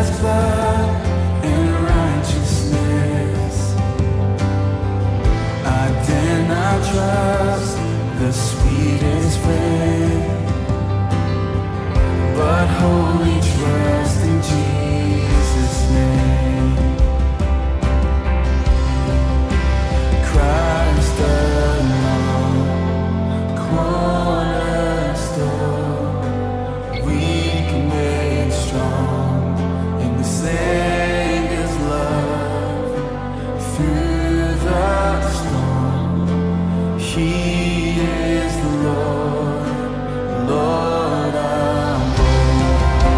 precious blood and righteousness. I dare not trust the sweetest friend, but wholly trust in Jesus' name. Christ alone, cornerstone, weak and made strong in the Savior's love. Through the storm, He is the Lord, Lord I'm born.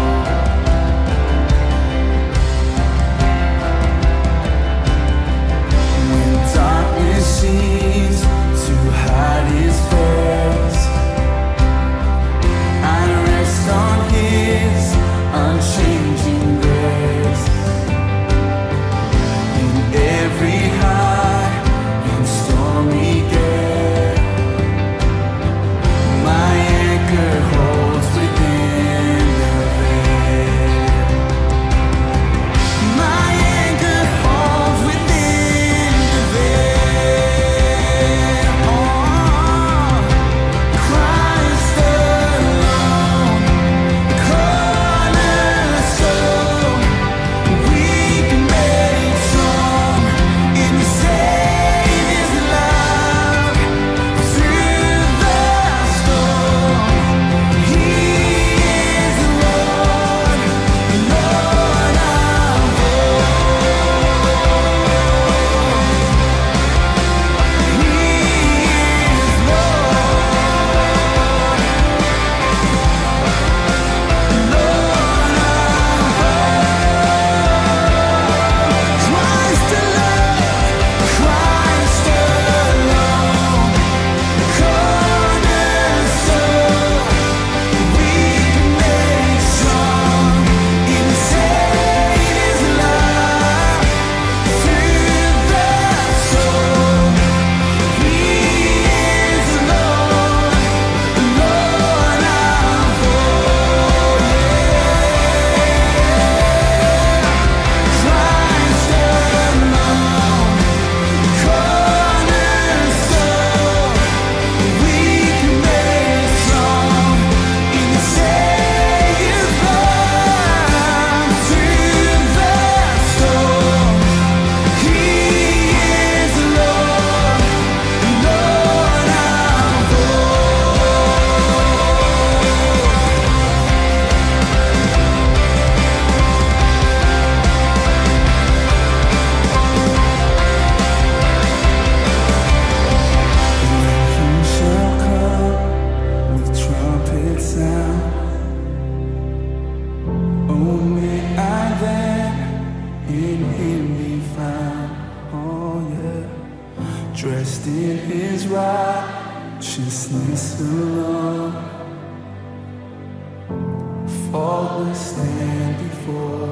When darkness seems to hide His face, I rest on His unchanging grace. In every high and stormy gale, my anchor holds within the veil. My anchor holds within the veil. Oh, Christ alone, cornerstone, weak and made strong in the Savior's love. Through the storm, He is the Lord, Lord of all. He is Christ alone, Christ alone, cornerstone, weak and made strong in the Savior's love. Through the storm, He is the Lord, Lord of all. Christ alone, cornerstone, weak and made strong in the Savior's love. Through the storm, He is the Lord, Lord of He shall come with trumpet sound. Oh, may I then in Him be found. Oh, yeah. Dressed in His righteousness alone, faultless stand before